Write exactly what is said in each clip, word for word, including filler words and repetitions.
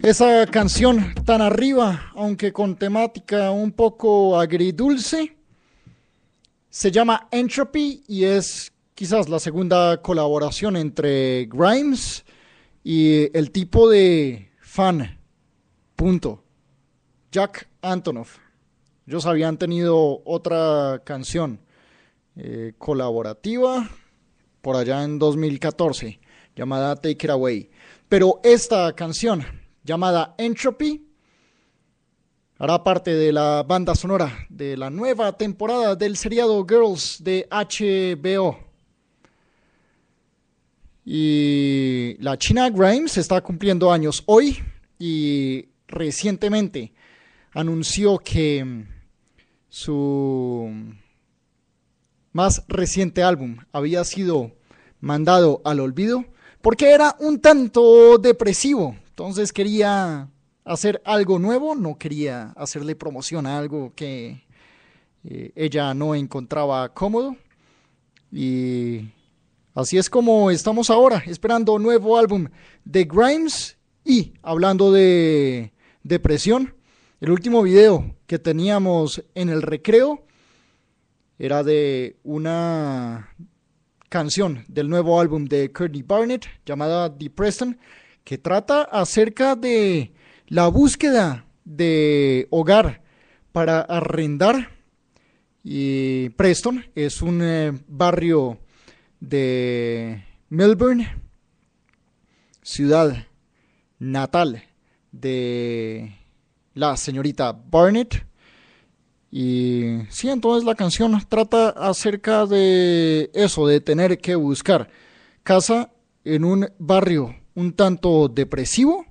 Esa canción tan arriba, aunque con temática un poco agridulce, se llama Entropy y es quizás la segunda colaboración entre Grimes y el tipo de fan, punto, Jack Antonoff. Ellos habían tenido otra canción eh, colaborativa por allá en dos mil catorce llamada Take It Away, pero esta canción llamada Entropy hará parte de la banda sonora de la nueva temporada del seriado Girls de H B O. Y la china Grimes está cumpliendo años hoy y recientemente anunció que su más reciente álbum había sido mandado al olvido porque era un tanto depresivo. Entonces quería hacer algo nuevo, no quería hacerle promoción a algo que eh, ella no encontraba cómodo. Y así es como estamos ahora, esperando un nuevo álbum de Grimes. Y hablando de depresión, el último video que teníamos en el recreo era de una canción del nuevo álbum de Courtney Barnett llamada The Preston, que trata acerca de la búsqueda de hogar para arrendar. Y Preston es un eh, barrio de Melbourne, ciudad natal de la señorita Barnett. Y sí, entonces la canción trata acerca de eso, de tener que buscar casa en un barrio un tanto depresivo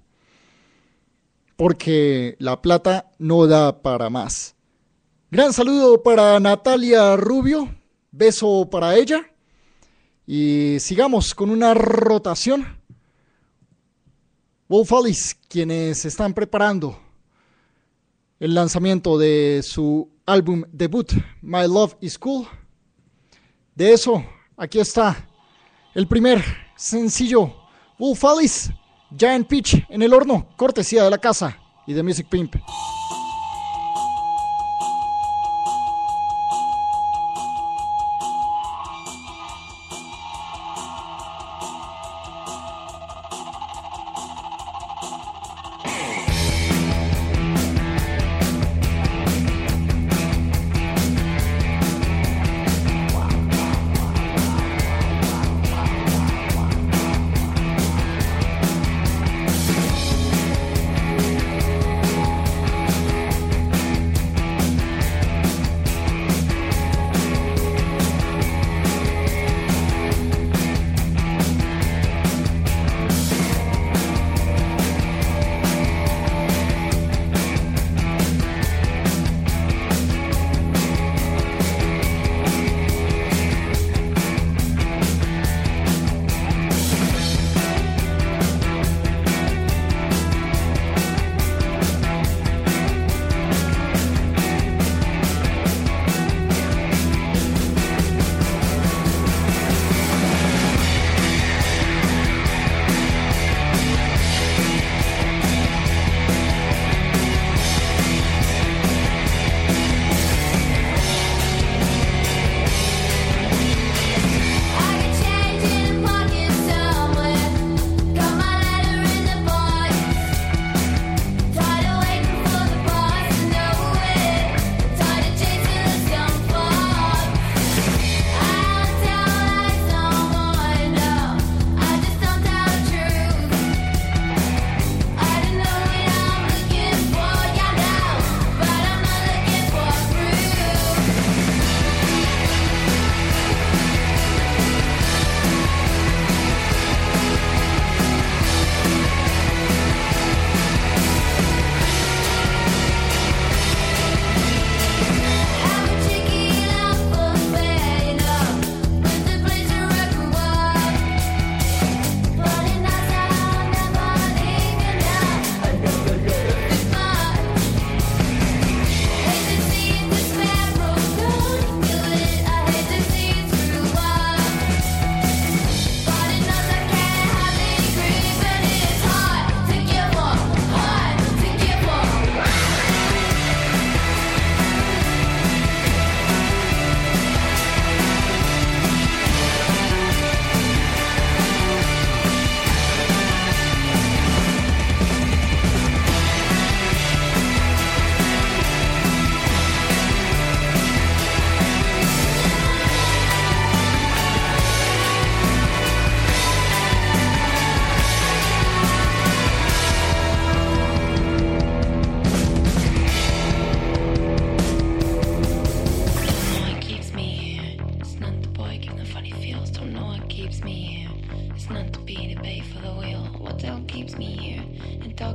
porque la plata no da para más. Gran saludo para Natalia Rubio, beso para ella y sigamos con una rotación. Wolf Alice, quienes están preparando el lanzamiento de su álbum debut, My Love Is Cool. De eso, aquí está el primer sencillo, Wolf Alice, Giant Peach en el horno, cortesía de la casa y de Music Pimp.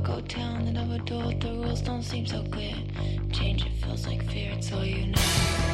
go down and overdose. The rules don't seem so clear. Change it feels like fear. It's all you know.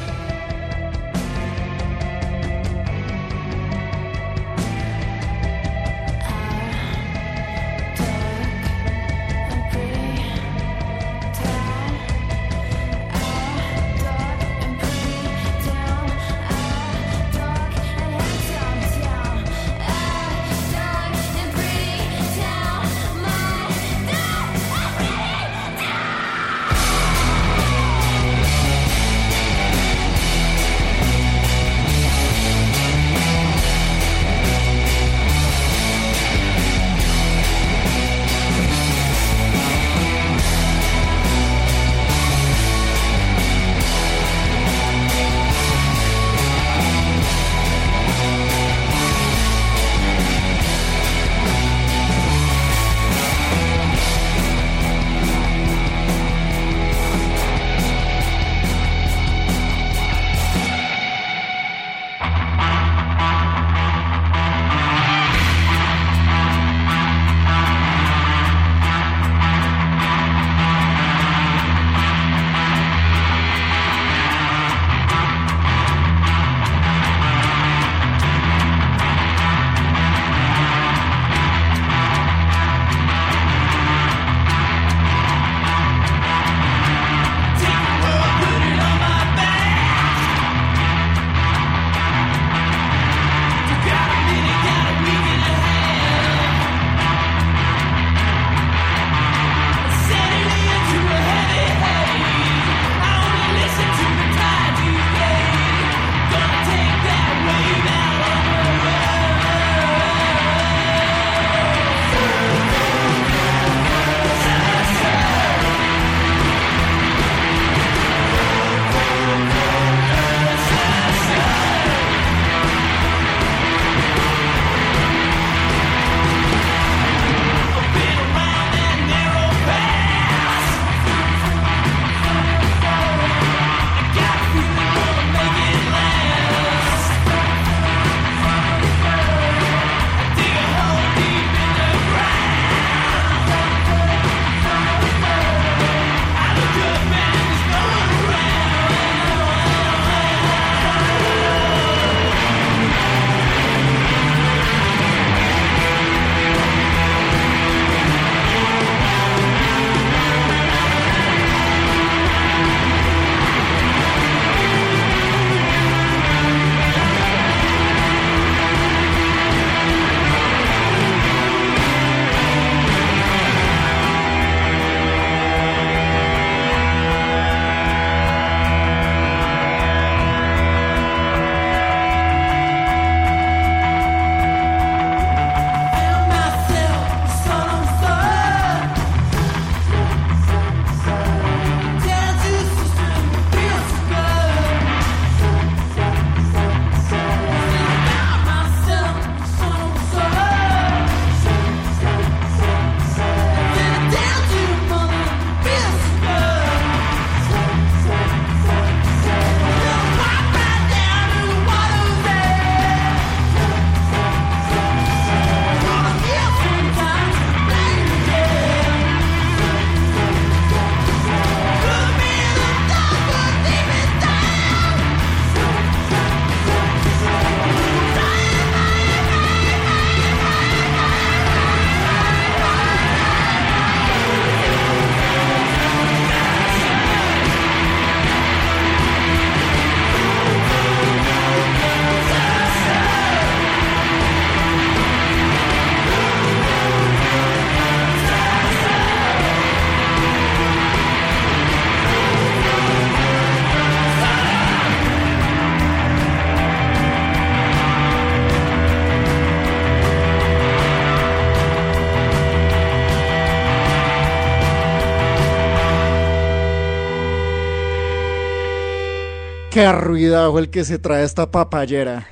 Qué ruidajo el que se trae esta papayera.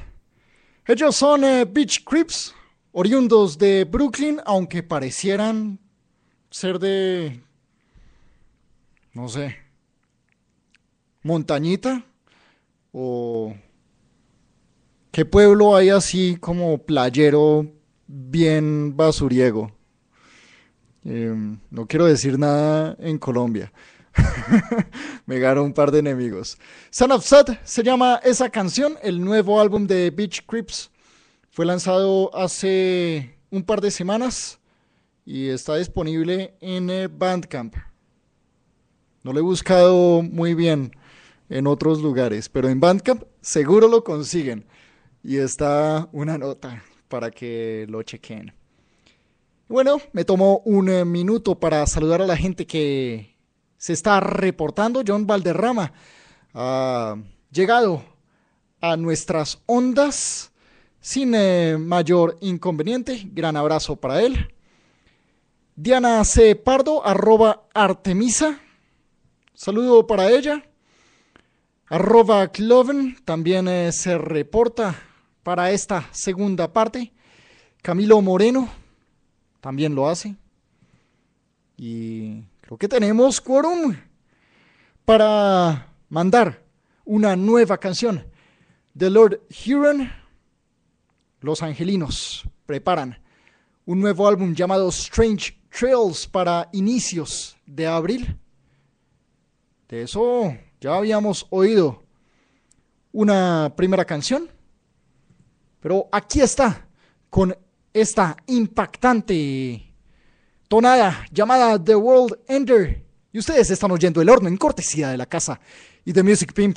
Ellos son eh, Beach Creeps, oriundos de Brooklyn, aunque parecieran ser de, no sé, Montañita, o qué pueblo hay así como playero bien basuriego. Eh, no quiero decir nada en Colombia. Me ganó un par de enemigos. Son of Sad se llama esa canción, el nuevo álbum de Beach Creeps. Fue lanzado hace un par de semanas y está disponible en eh, Bandcamp. No lo he buscado muy bien en otros lugares, pero en Bandcamp seguro lo consiguen. Y está una nota para que lo chequen. Bueno, me tomo un eh, minuto para saludar a la gente que se está reportando. John Valderrama ha llegado a nuestras ondas sin eh, mayor inconveniente. Gran abrazo para él. Diana C. Pardo, arroba Artemisa. Saludo para ella. Arroba Cloven también eh, se reporta para esta segunda parte. Camilo Moreno también lo hace. Y creo que tenemos quórum para mandar una nueva canción. The Lord Huron. Los Angelinos preparan un nuevo álbum llamado Strange Trails para inicios de abril. De eso ya habíamos oído una primera canción, pero aquí está con esta impactante tonada llamada The World Ender. Y ustedes están oyendo El Horno en cortesía de La Casa y de Music Pimp.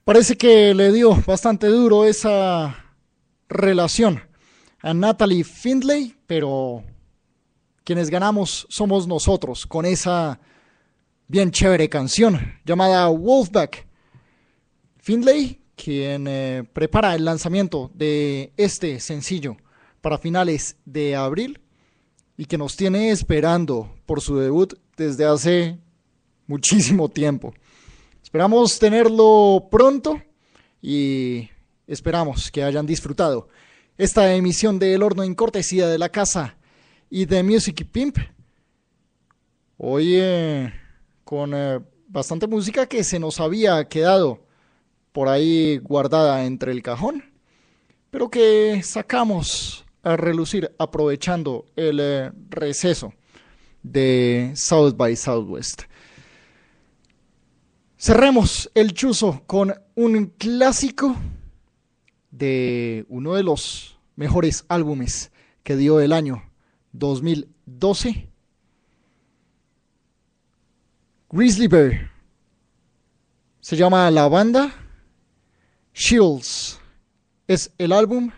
Parece que le dio bastante duro esa relación a Natalie Findlay, pero quienes ganamos somos nosotros con esa bien chévere canción llamada Wolfpack. Findlay, quien eh, prepara el lanzamiento de este sencillo para finales de abril y que nos tiene esperando por su debut desde hace muchísimo tiempo. Esperamos tenerlo pronto y esperamos que hayan disfrutado esta emisión de El Horno en cortesía de la casa y de Music Pimp. Hoy eh, con eh, bastante música que se nos había quedado por ahí guardada entre el cajón, pero que sacamos a relucir aprovechando el eh, receso de South by Southwest. Cerremos el chuzo con un clásico de uno de los mejores álbumes que dio el año dos mil doce. Grizzly Bear. Se llama la banda. Shields es el álbum.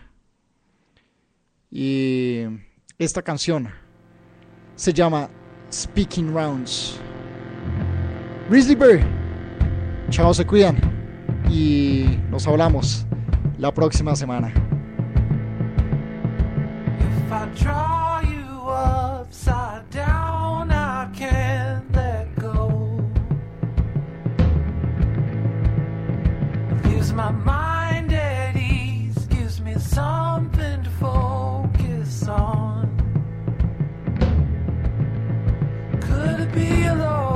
Y esta canción se llama Speaking Rounds. Grizzly Bear. Chao, se cuidan y nos hablamos la próxima semana. If I draw you upside down, I can't let go. Leaves my mind at ease, gives me something to focus on. Could it be alone?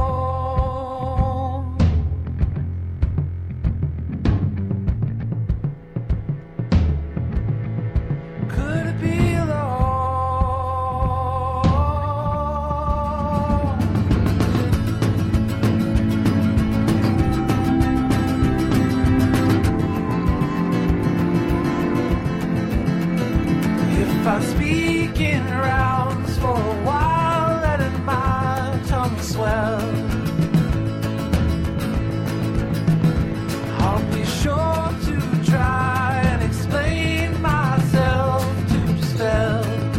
If I speak in rounds for a while, letting my tongue swell, I'll be sure to try and explain myself to dispel.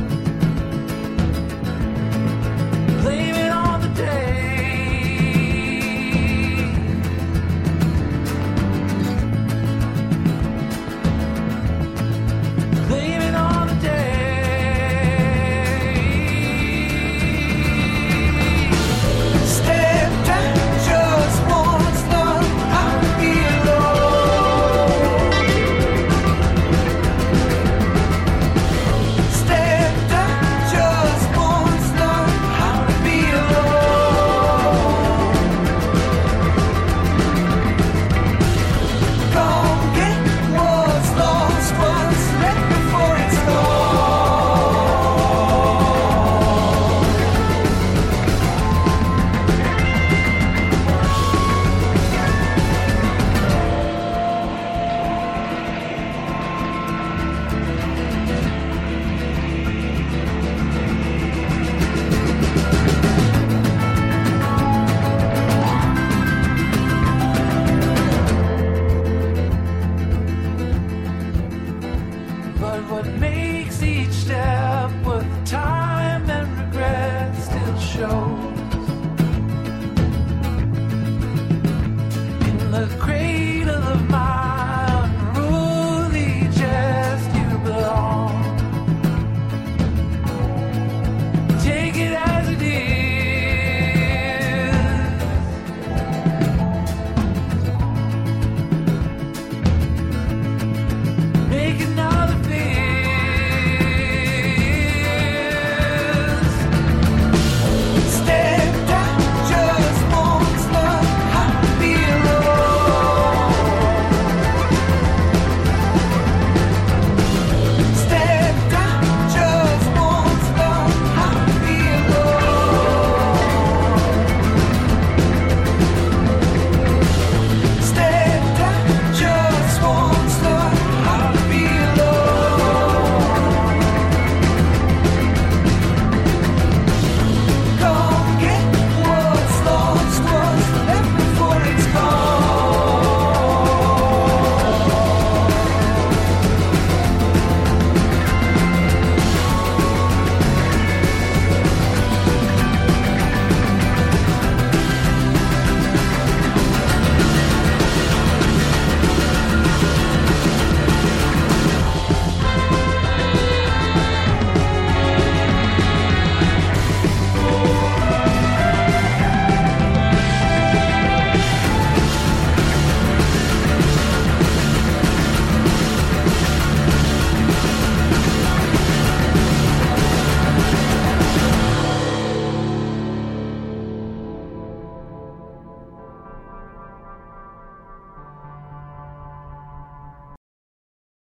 Blame it on the day, blame it on the day. But what makes each step